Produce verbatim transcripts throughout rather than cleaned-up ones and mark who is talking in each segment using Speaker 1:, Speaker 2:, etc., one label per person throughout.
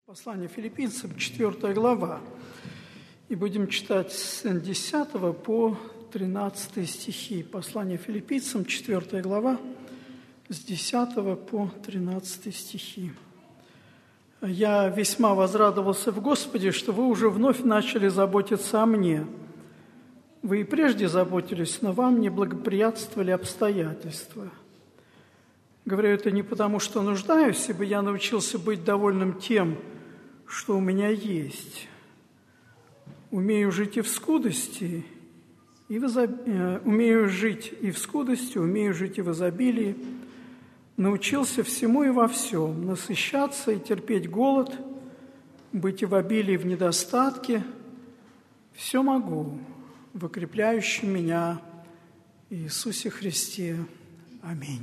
Speaker 1: Послание Филиппийцам, четвёртая глава, и будем читать с десятого по тринадцатый стихи. Послание Филиппийцам, четвёртая глава, с десятого по тринадцатый стихи. «Я весьма возрадовался в Господе, что вы уже вновь начали заботиться о мне. Вы и прежде заботились, но вам не благоприятствовали обстоятельства. Говорю это не потому, что нуждаюсь, ибо я научился быть довольным тем, что у меня есть. Умею жить и в скудости, и в изоб... умею жить и в скудости, умею жить и в изобилии. Научился всему и во всем, насыщаться и терпеть голод, быть и в обилии, и в недостатке. Все могу в укрепляющем меня Иисусе Христе. Аминь».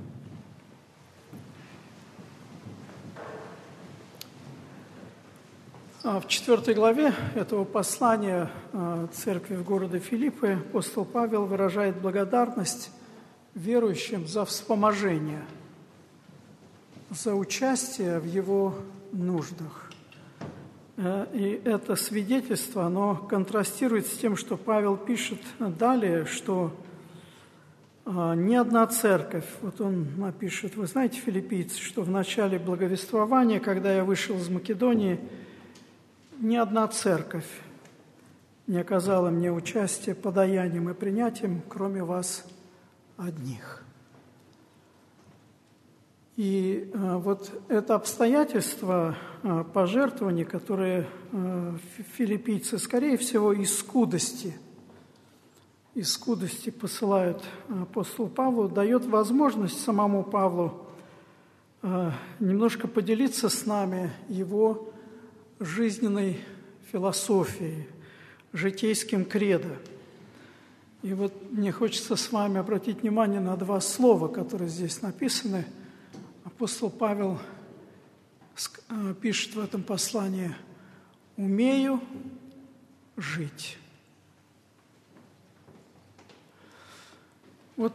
Speaker 1: В четвёртой главе этого послания церкви в городе Филиппы апостол Павел выражает благодарность верующим за вспоможение, за участие в его нуждах. И это свидетельство, оно контрастирует с тем, что Павел пишет далее, что ни одна церковь, вот он напишет, вы знаете, филиппийцы, что в начале благовествования, когда я вышел из Македонии, ни одна церковь не оказала мне участия подаянием и принятием, кроме вас одних. И э, вот это обстоятельство э, пожертвований, которые э, филиппийцы, скорее всего, из скудости, из скудости посылают апостолу Павлу, дает возможность самому Павлу э, немножко поделиться с нами его жизненной философией, житейским кредо. И вот мне хочется с вами обратить внимание на два слова, которые здесь написаны. Апостол Павел пишет в этом послании: «Умею жить». Вот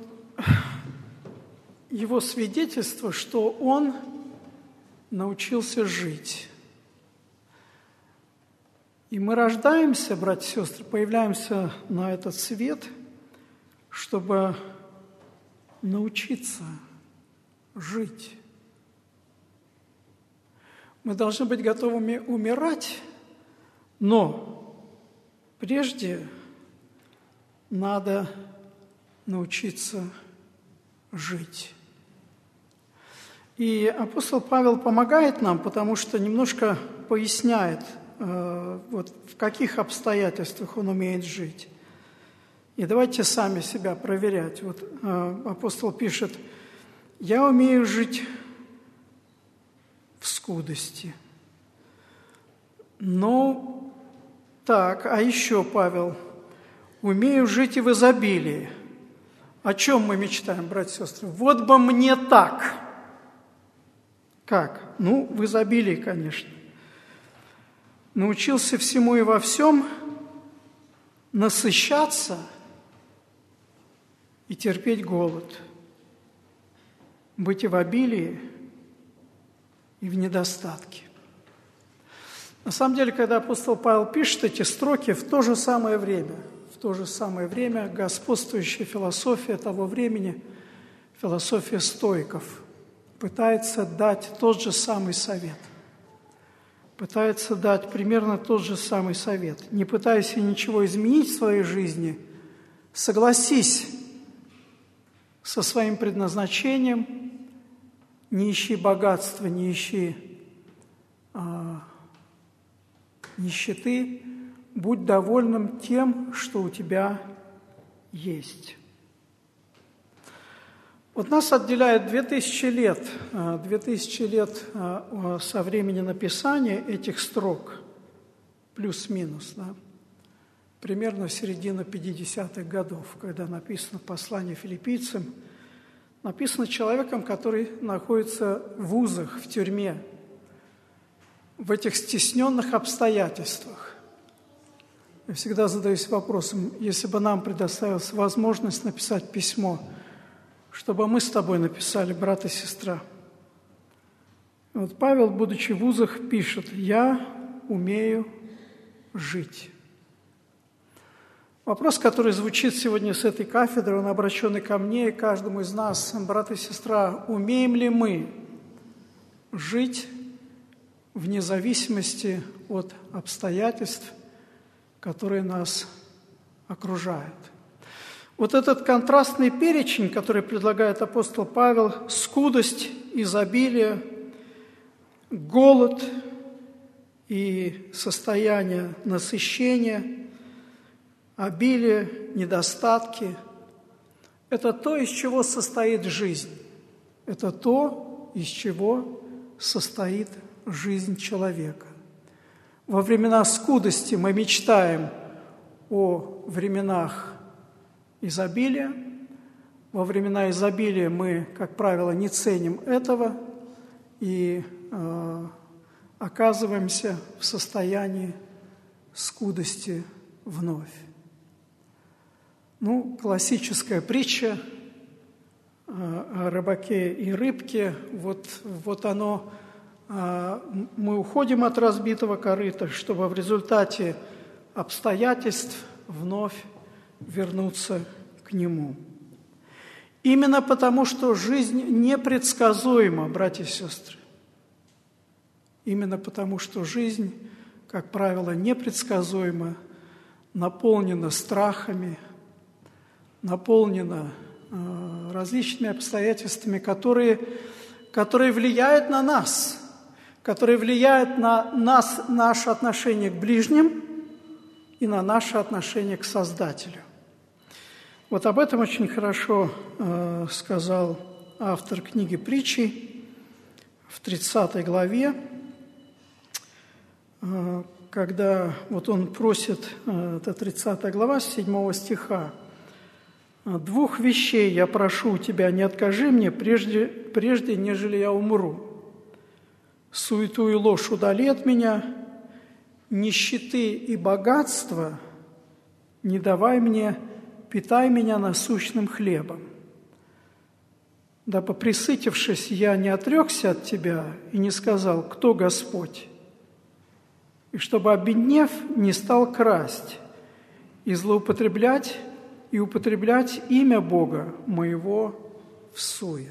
Speaker 1: его свидетельство, что он научился жить. И мы рождаемся, братья и сестры, появляемся на этот свет, чтобы научиться жить. Мы должны быть готовыми умирать, но прежде надо научиться жить. И апостол Павел помогает нам, потому что немножко поясняет, вот в каких обстоятельствах он умеет жить. И давайте сами себя проверять. Вот апостол пишет: «Я умею жить в скудости». Ну, так, а еще Павел: «Умею жить и в изобилии». О чем мы мечтаем, братья и сестры? Вот бы мне так. Как? Ну, в изобилии, конечно. Научился всему и во всем насыщаться и терпеть голод, быть и в обилии, и в недостатке. На самом деле, когда апостол Павел пишет эти строки, в то же самое время, в то же самое время господствующая философия того времени, философия стоиков, пытается дать тот же самый совет. Пытается дать примерно тот же самый совет. Не пытайся ничего изменить в своей жизни, согласись со своим предназначением, не ищи богатства, не ищи а, нищеты, будь довольным тем, что у тебя есть. Вот нас отделяет две тысячи лет, две тысячи лет со времени написания этих строк, плюс-минус, да, примерно середина пятидесятых годов, когда написано послание филиппийцам, написано человеком, который находится в вузах, в тюрьме, в этих стесненных обстоятельствах. Я всегда задаюсь вопросом: если бы нам предоставилась возможность написать письмо, чтобы мы с тобой написали, брат и сестра, Вот Павел, будучи в узах, пишет: «Я умею жить». Вопрос, который звучит сегодня с этой кафедры, он обращенный ко мне и каждому из нас, брат и сестра: умеем ли мы жить вне зависимости от обстоятельств, которые нас окружают? Вот этот контрастный перечень, который предлагает апостол Павел: скудость, изобилие, голод и состояние насыщения, обилие, недостатки – это то, из чего состоит жизнь. Это то, из чего состоит жизнь человека. Во времена скудости мы мечтаем о временах изобилия. Во времена изобилия мы, как правило, не ценим этого и э, оказываемся в состоянии скудости вновь. Ну, классическая притча о рыбаке и рыбке, вот, вот оно, мы уходим от разбитого корыта, чтобы в результате обстоятельств вновь вернуться к нему. Именно потому, что жизнь непредсказуема, братья и сестры. Именно потому, что жизнь, как правило, непредсказуема, наполнена страхами, наполнена э, различными обстоятельствами, которые, которые влияют на нас, которые влияют на нас, наше отношение к ближним и на наше отношение к Создателю. Вот об этом очень хорошо э, сказал автор книги «Притчи» в тридцатой главе, э, когда вот он просит, э, это тридцатая глава, с седьмого стиха: «Двух вещей я прошу у тебя, не откажи мне, прежде, прежде нежели я умру. Суету и ложь удали от меня, нищеты и богатства не давай мне, питай меня насущным хлебом. Дабы, пресытившись, я не отрекся от тебя и не сказал: кто Господь? И чтобы, обеднев, не стал красть и злоупотреблять, и употреблять имя Бога моего всуе».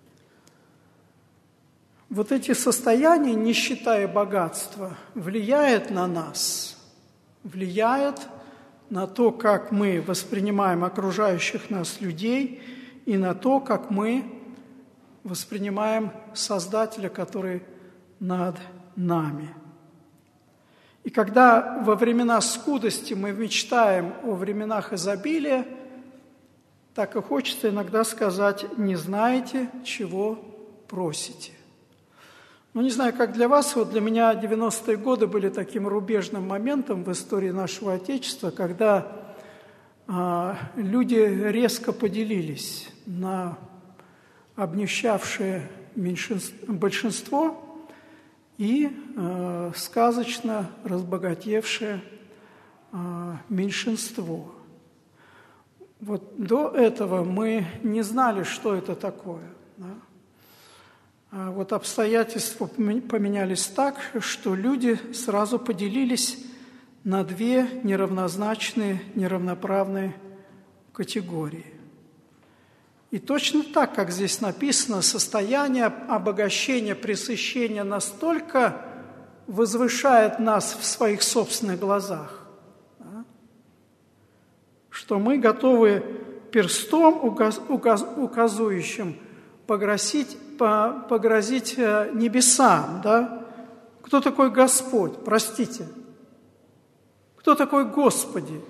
Speaker 1: Вот эти состояния, нищета и богатство, влияют на нас, влияют на то, как мы воспринимаем окружающих нас людей, и на то, как мы воспринимаем Создателя, который над нами. И когда во времена скудости мы мечтаем о временах изобилия, так и хочется иногда сказать: не знаете, чего просите. Ну, не знаю, как для вас, вот для меня девяностые годы были таким рубежным моментом в истории нашего Отечества, когда а, люди резко поделились на обнищавшее меньшинство, большинство и э, сказочно разбогатевшее э, меньшинство. Вот до этого мы не знали, что это такое. Да? А вот обстоятельства поменялись так, что люди сразу поделились на две неравнозначные, неравноправные категории. И точно так, как здесь написано, состояние обогащения, пресыщения настолько возвышает нас в своих собственных глазах, да, что мы готовы перстом указ, указ, указующим погрозить, по, погрозить небесам. Да? Кто такой Господь? Простите. Кто такой Господи?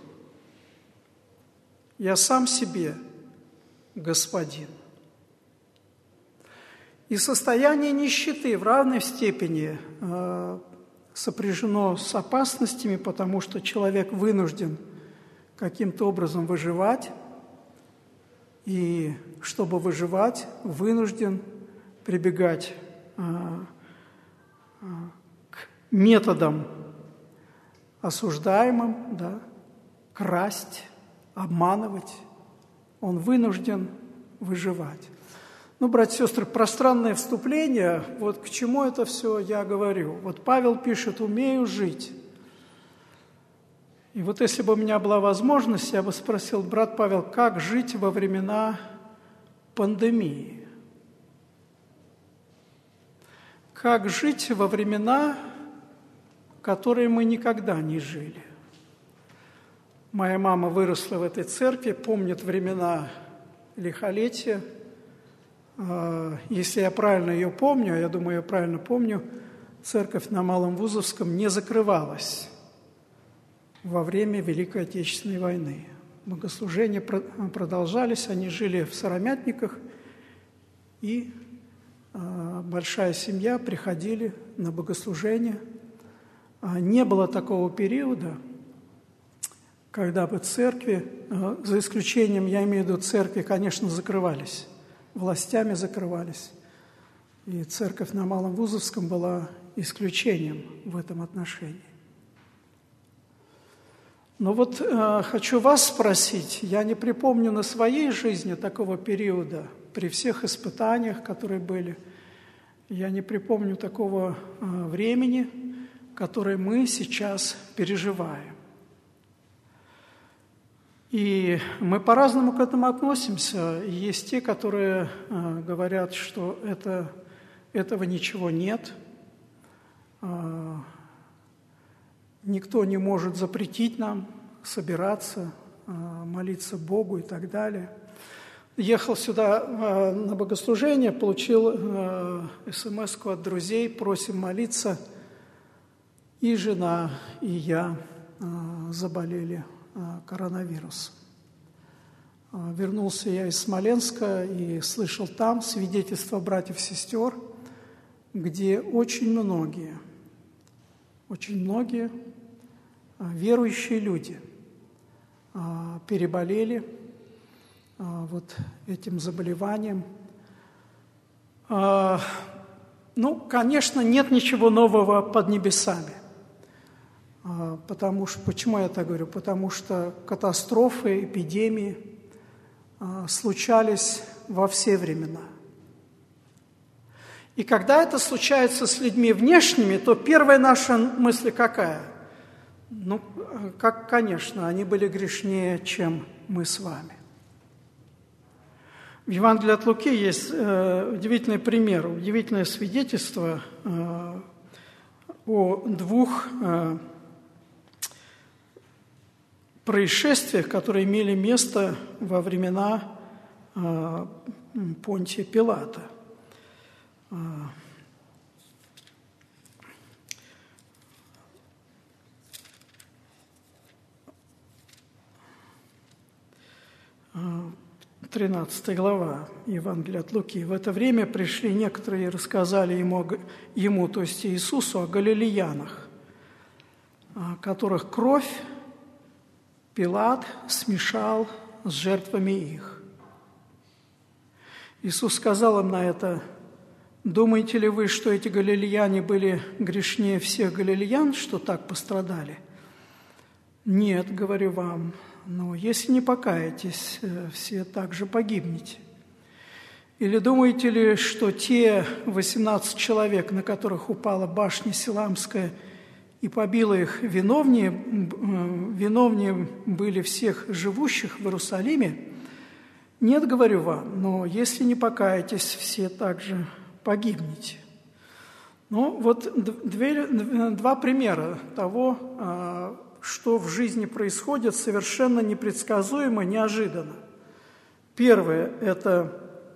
Speaker 1: Я сам себе Господин. И состояние нищеты в равной степени э, сопряжено с опасностями, потому что человек вынужден каким-то образом выживать, и чтобы выживать, вынужден прибегать э, э, к методам осуждаемым, да, красть, обманывать. Он вынужден выживать. Ну, братья и сестры, пространное вступление, вот к чему это все я говорю. Вот Павел пишет: «Умею жить». И вот если бы у меня была возможность, я бы спросил: брат Павел, как жить во времена пандемии? Как жить во времена, в которые мы никогда не жили? Моя мама выросла в этой церкви, помнит времена лихолетия. Если я правильно ее помню, а я думаю, я правильно помню, церковь на Малом Вузовском не закрывалась во время Великой Отечественной войны. Богослужения продолжались, они жили в Сыромятниках, и большая семья приходили на богослужения. Не было такого периода, когда бы церкви, за исключением, я имею в виду, церкви, конечно, закрывались, властями закрывались. И церковь на Малом Вузовском была исключением в этом отношении. Но вот э, хочу вас спросить, я не припомню на своей жизни такого периода, при всех испытаниях, которые были, я не припомню такого э, времени, которое мы сейчас переживаем. И мы по-разному к этому относимся. Есть те, которые э, говорят, что это, этого ничего нет, э, никто не может запретить нам собираться, э, молиться Богу и так далее. Ехал сюда э, на богослужение, получил э, смс-ку от друзей: просим молиться. И жена, и я э, заболели коронавирусом. Вернулся я из Смоленска и слышал там свидетельства братьев и сестер, где очень многие, очень многие верующие люди переболели вот этим заболеванием. Ну, конечно, нет ничего нового под небесами. Потому что, почему я так говорю? Потому что катастрофы, эпидемии а, случались во все времена. И когда это случается с людьми внешними, то первая наша мысль какая? Ну, как, конечно, они были грешнее, чем мы с вами. В Евангелии от Луки есть э, удивительный пример, удивительное свидетельство э, о двух э, происшествиях, которые имели место во времена э, Понтия Пилата. Э, тринадцатая глава Евангелия от Луки. В это время пришли некоторые и рассказали ему, ему, то есть Иисусу, о галилеянах, которых кровь Пилат смешал с жертвами их. Иисус сказал им на это: «Думаете ли вы, что эти галилеяне были грешнее всех галилеян, что так пострадали? Нет, говорю вам, но если не покаетесь, все также погибнете. Или думаете ли, что те восемнадцать человек, на которых упала башня Силамская и побила их, виновнее, виновнее были всех живущих в Иерусалиме? Нет, говорю вам, но если не покаетесь, все также погибнете». Ну, вот две, два примера того, что в жизни происходит совершенно непредсказуемо, неожиданно. Первое – это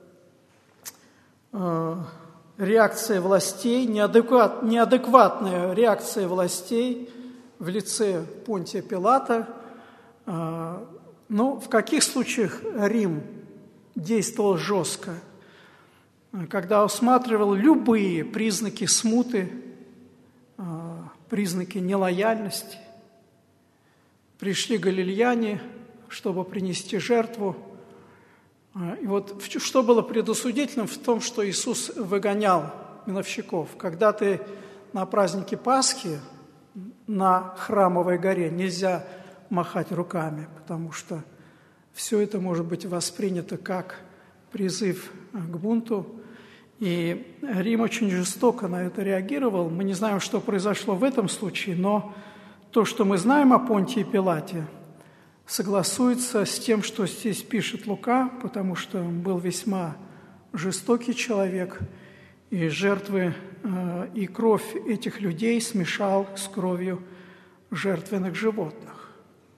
Speaker 1: реакция властей, неадекват, неадекватная реакция властей в лице Понтия Пилата. Ну, в каких случаях Рим действовал жестко? Когда усматривал любые признаки смуты, признаки нелояльности. Пришли галилеяне, чтобы принести жертву. И вот что было предосудительным в том, что Иисус выгонял миновщиков. Когда ты на празднике Пасхи на Храмовой горе, нельзя махать руками, потому что все это может быть воспринято как призыв к бунту. И Рим очень жестоко на это реагировал. Мы не знаем, что произошло в этом случае, но то, что мы знаем о Понтии Пилате, согласуется с тем, что здесь пишет Лука, потому что он был весьма жестокий человек, и жертвы, и кровь этих людей смешал с кровью жертвенных животных.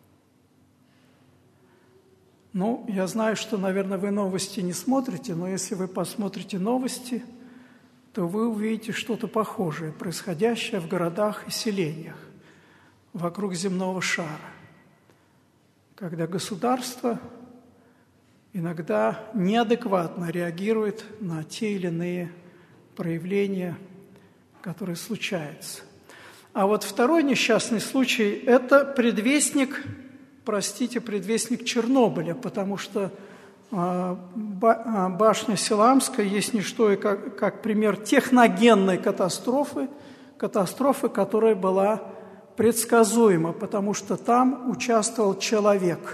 Speaker 1: Ну, я знаю, что, наверное, вы новости не смотрите, но если вы посмотрите новости, то вы увидите что-то похожее, происходящее в городах и селениях вокруг земного шара, когда государство иногда неадекватно реагирует на те или иные проявления, которые случаются. А вот второй несчастный случай – это предвестник, простите, предвестник Чернобыля, потому что башня Силамская есть не что и как, как пример техногенной катастрофы, катастрофы, которая была предсказуема, потому что там участвовал человек.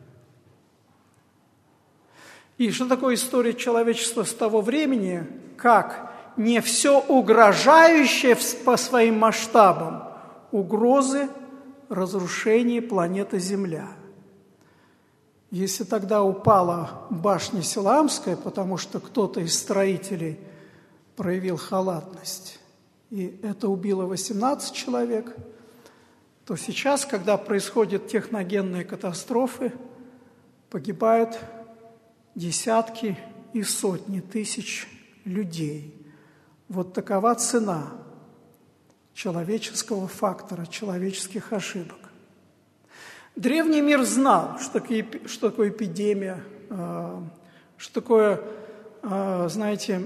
Speaker 1: И что такое история человечества с того времени, как не все угрожающее по своим масштабам угрозы разрушения планеты Земля. Если тогда упала башня Силамская, потому что кто-то из строителей проявил халатность, и это убило восемнадцать человек, то сейчас, когда происходят техногенные катастрофы, погибают десятки и сотни тысяч людей. Вот такова цена человеческого фактора, человеческих ошибок. Древний мир знал, что такое, что такое эпидемия, что такое, знаете,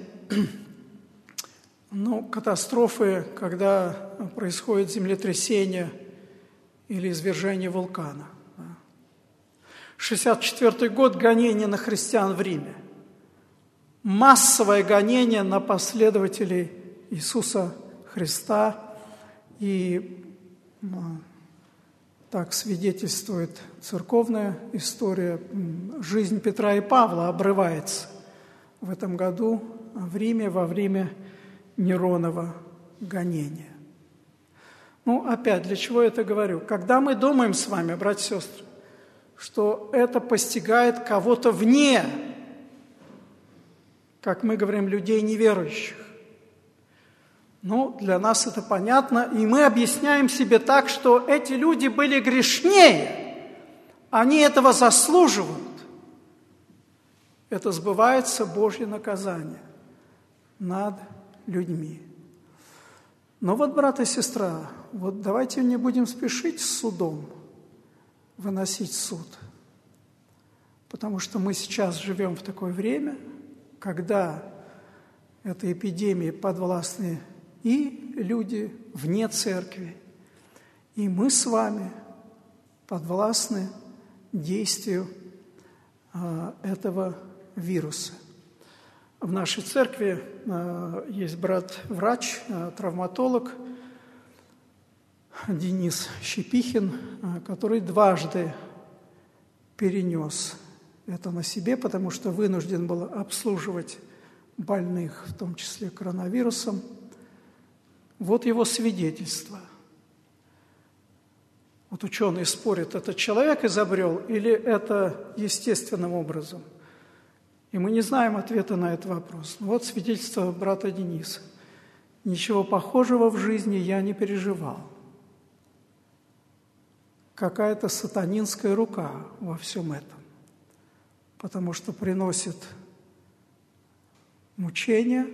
Speaker 1: ну, катастрофы, когда происходит землетрясение или извержение вулкана. шестьдесят четвёртый год – гонение на христиан в Риме. Массовое гонение на последователей Иисуса Христа. И так свидетельствует церковная история. Жизнь Петра и Павла обрывается в этом году в Риме во время Неронова гонения. Ну, опять, для чего я это говорю? Когда мы думаем с вами, братья и сестры, что это постигает кого-то вне, как мы говорим, людей неверующих. Ну, для нас это понятно, и мы объясняем себе так, что эти люди были грешнее, они этого заслуживают. Это сбывается Божье наказание над людьми. Но вот, брат и сестра, вот давайте не будем спешить с судом, выносить суд, потому что мы сейчас живем в такое время, когда этой эпидемии подвластны и люди вне церкви, и мы с вами подвластны действию а, этого вируса. В нашей церкви а, есть брат-врач, а, травматолог Денис Щепихин, а, который дважды перенес это на себе, потому что вынужден был обслуживать больных, в том числе коронавирусом. Вот его свидетельство. Вот ученые спорят, это человек изобрел или это естественным образом. И мы не знаем ответа на этот вопрос. Вот свидетельство брата Дениса. Ничего похожего в жизни я не переживал. Какая-то сатанинская рука во всем этом. Потому что приносит мучения,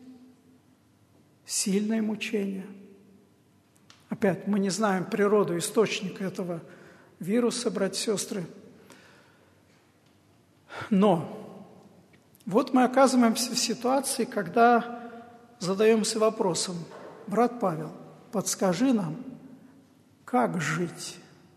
Speaker 1: сильное мучение. Опять, мы не знаем природу, источник этого вируса, братья и сестры. Но вот мы оказываемся в ситуации, когда задаемся вопросом: брат Павел, подскажи нам, как жить?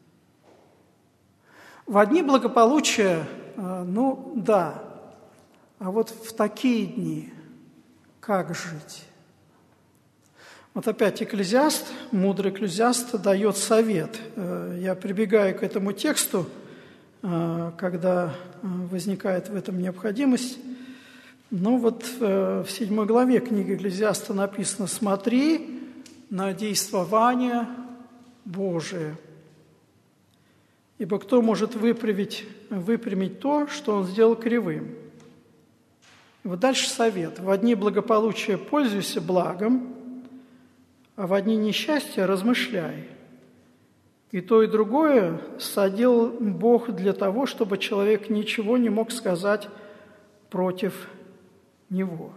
Speaker 1: В одни благополучия, ну да, а вот в такие дни как жить? Вот опять Экклезиаст, мудрый Экклезиаст дает совет. Я прибегаю к этому тексту, когда возникает в этом необходимость. Ну вот в седьмой главе книги Экклезиаста написано: «Смотри на действование Божие, ибо кто может выправить, выпрямить то, что он сделал кривым?» Вот дальше совет. «В дни благополучия пользуйся благом, а в дни несчастья размышляй. И то, и другое садил Бог для того, чтобы человек ничего не мог сказать против Него».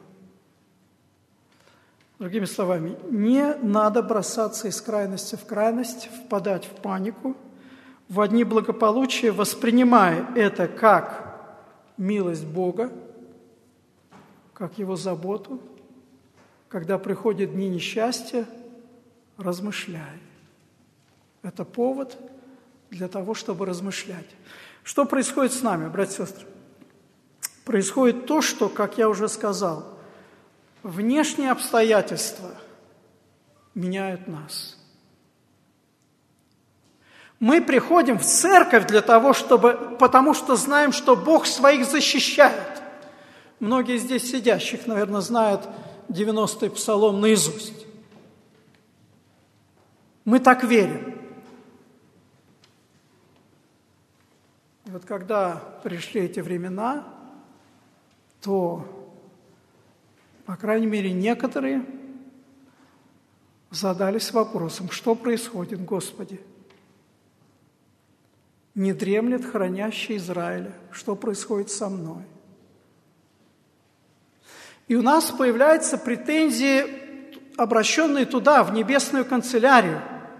Speaker 1: Другими словами, не надо бросаться из крайности в крайность, впадать в панику. В дни благополучия воспринимай это как милость Бога, как Его заботу. Когда приходят дни несчастья, размышляй. Это повод для того, чтобы размышлять. Что происходит с нами, братья и сестры? Происходит то, что, как я уже сказал, внешние обстоятельства меняют нас. Мы приходим в церковь для того, чтобы, потому что знаем, что Бог своих защищает. Многие здесь сидящих, наверное, знают девяностый псалом наизусть. Мы так верим. И вот когда пришли эти времена, то, по крайней мере, некоторые задались вопросом: что происходит, Господи? Не дремлет хранящий Израиля, что происходит со мной? И у нас появляются претензии, обращенные туда, в небесную канцелярию.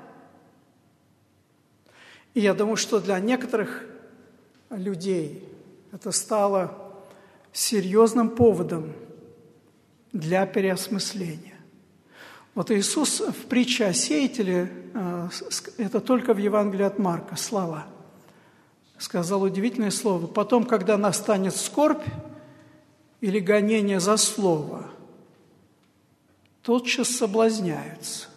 Speaker 1: И я думаю, что для некоторых людей это стало серьезным поводом для переосмысления. Вот Иисус в притче о сеятеле, это только в Евангелии от Марка, слова, сказал удивительное слово: «Потом, когда настанет скорбь или гонение за слово, тотчас соблазняются».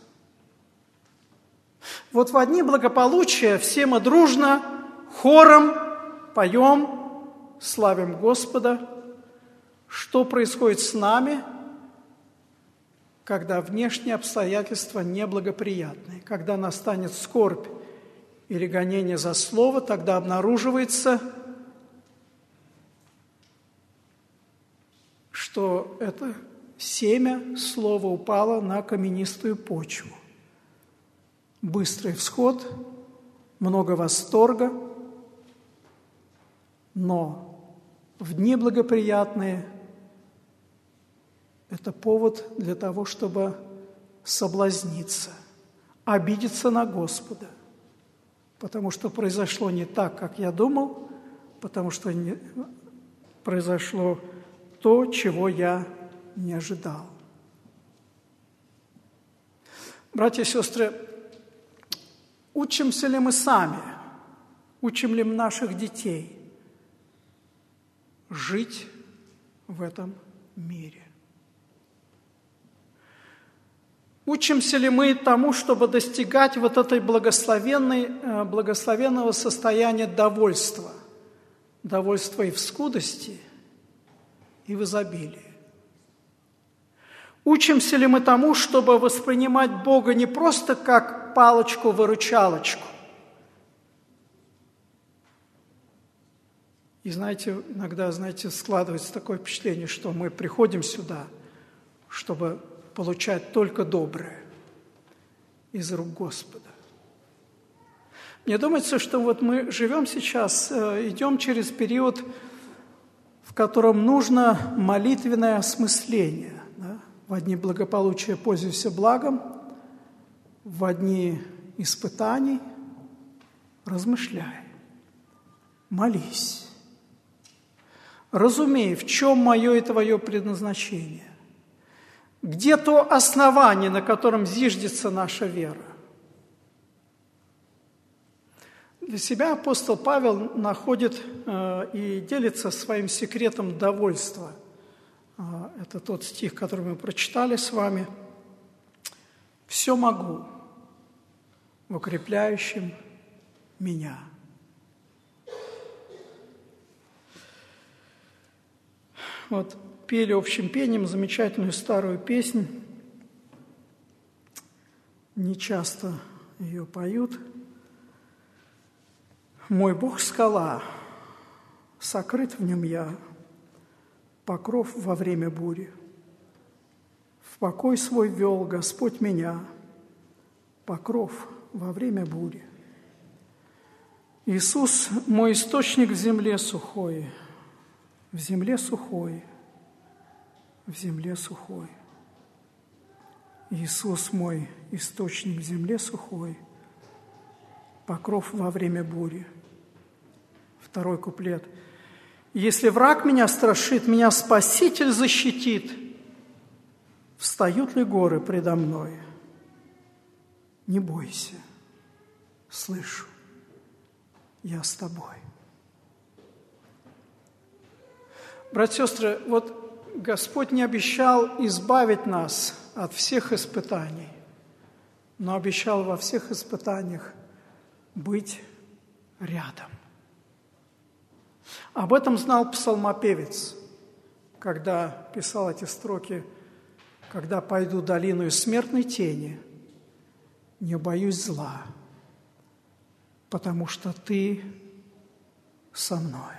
Speaker 1: Вот в дни благополучия все мы дружно, хором поем, славим Господа. Что происходит с нами, когда внешние обстоятельства неблагоприятные? Когда настанет скорбь или гонение за слово, тогда обнаруживается, что это семя слова упало на каменистую почву. Быстрый всход, много восторга, но в дни благоприятные это повод для того, чтобы соблазниться, обидеться на Господа, потому что произошло не так, как я думал, потому что не... произошло то, чего я не ожидал. Братья и сестры, учимся ли мы сами, учим ли мы наших детей жить в этом мире? Учимся ли мы тому, чтобы достигать вот этой благословенной, благословенного состояния довольства, довольства и в скудости, и в изобилии? Учимся ли мы тому, чтобы воспринимать Бога не просто как палочку-выручалочку? И знаете, иногда, знаете, складывается такое впечатление, что мы приходим сюда, чтобы получать только доброе из рук Господа. Мне думается, что вот мы живем сейчас, идем через период, в котором нужно молитвенное осмысление. Да? В дни благополучия пользуйся благом, в дни испытаний размышляй, молись. Разумей, в чем мое и твое предназначение. Где то основание, на котором зиждется наша вера? Для себя апостол Павел находит э, и делится своим секретом довольства. Э, это тот стих, который мы прочитали с вами. «Все могу в укрепляющем меня». Вот пели общим пением замечательную старую песнь. Не часто ее поют. «Мой Бог – скала, сокрыт в нем я, покров во время бури. В покой свой вел Господь меня, покров во время бури. Иисус – мой источник в земле сухой, в земле сухой, в земле сухой. Иисус – мой источник в земле сухой, покров во время бури». Второй куплет. «Если враг меня страшит, меня Спаситель защитит. Встают ли горы предо мной? Не бойся, слышу, я с тобой». Братья и сестры, вот Господь не обещал избавить нас от всех испытаний, но обещал во всех испытаниях быть рядом. Об этом знал псалмопевец, когда писал эти строки: «Когда пойду долиною смертной тени, не боюсь зла, потому что Ты со мною».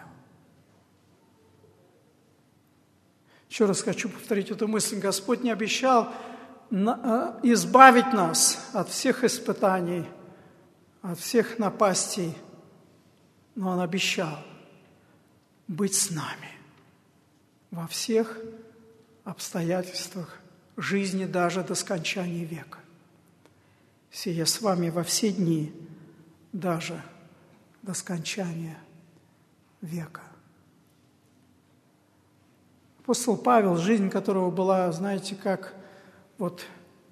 Speaker 1: Еще раз хочу повторить эту мысль. Господь не обещал избавить нас от всех испытаний, от всех напастей, но Он обещал быть с нами во всех обстоятельствах жизни даже до скончания века. Сия с вами во все дни, даже до скончания века. Апостол Павел, жизнь которого была, знаете, как вот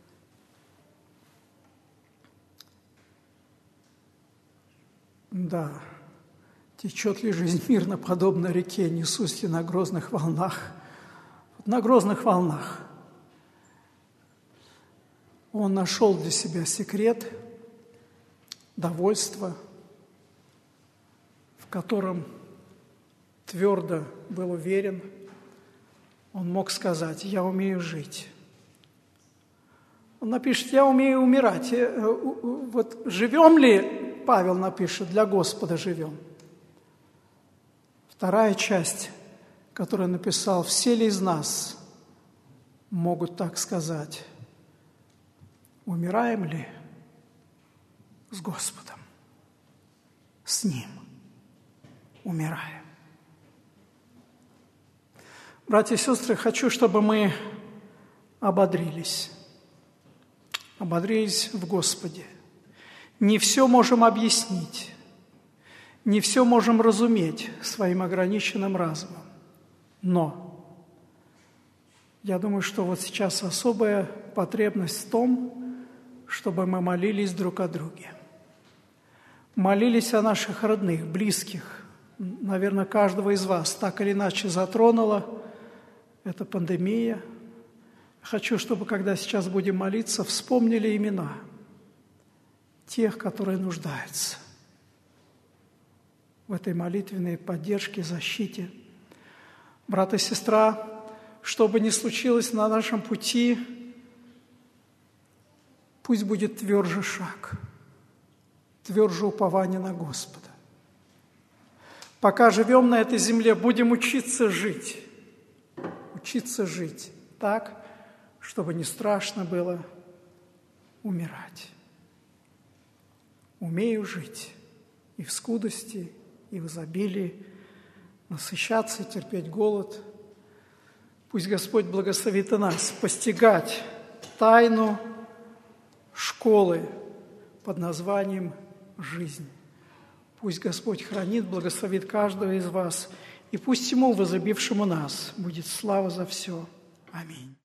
Speaker 1: да, течет ли жизнь мирно, подобно реке, несусь ли на грозных волнах. Вот на грозных волнах он нашел для себя секрет довольства, в котором твердо был уверен. Он мог сказать: «Я умею жить». Он напишет: «Я умею умирать». Вот живем ли, Павел напишет, для Господа живем. Вторая часть, которую написал: «Все ли из нас могут так сказать? Умираем ли с Господом? С Ним умираем». Братья и сестры, хочу, чтобы мы ободрились. Ободрились в Господе. Не все можем объяснить, не все можем разуметь своим ограниченным разумом. Но я думаю, что вот сейчас особая потребность в том, чтобы мы молились друг о друге. Молились о наших родных, близких. Наверное, каждого из вас так или иначе затронула эта пандемия. Хочу, чтобы, когда сейчас будем молиться, вспомнили имена тех, которые нуждаются в этой молитвенной поддержке, защите. Брат и сестра, что бы ни случилось на нашем пути, пусть будет тверже шаг, тверже упование на Господа. Пока живем на этой земле, будем учиться жить, учиться жить так, чтобы не страшно было умирать. Умею жить и в скудости, и в изобилии, насыщаться, терпеть голод. Пусть Господь благословит и нас постигать тайну школы под названием «Жизнь». Пусть Господь хранит, благословит каждого из вас, и пусть Ему, возлюбившему нас, будет слава за все. Аминь.